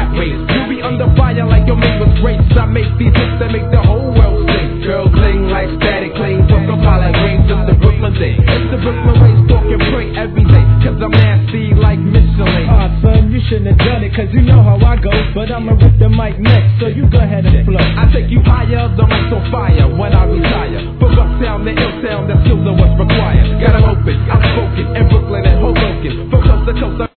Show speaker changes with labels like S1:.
S1: rap race. You be under fire like your mate was race. I make these hits that make the whole world sing. Girls sing like static cling, fuck up all that games, it's the Brooklyn thing. It's the Brooklyn race, talk and pray every day, cause I'm nasty like Michelin.
S2: Son, you shouldn't have done it, cause you know how I go. But I'ma rip the mic next, so you go ahead and flow.
S1: I take you higher, the mic's on fire when I retire. From uptown to ill town, the skills are what's required. Got 'em open, I'm spoken in Brooklyn and Hoboken. From coast to coast,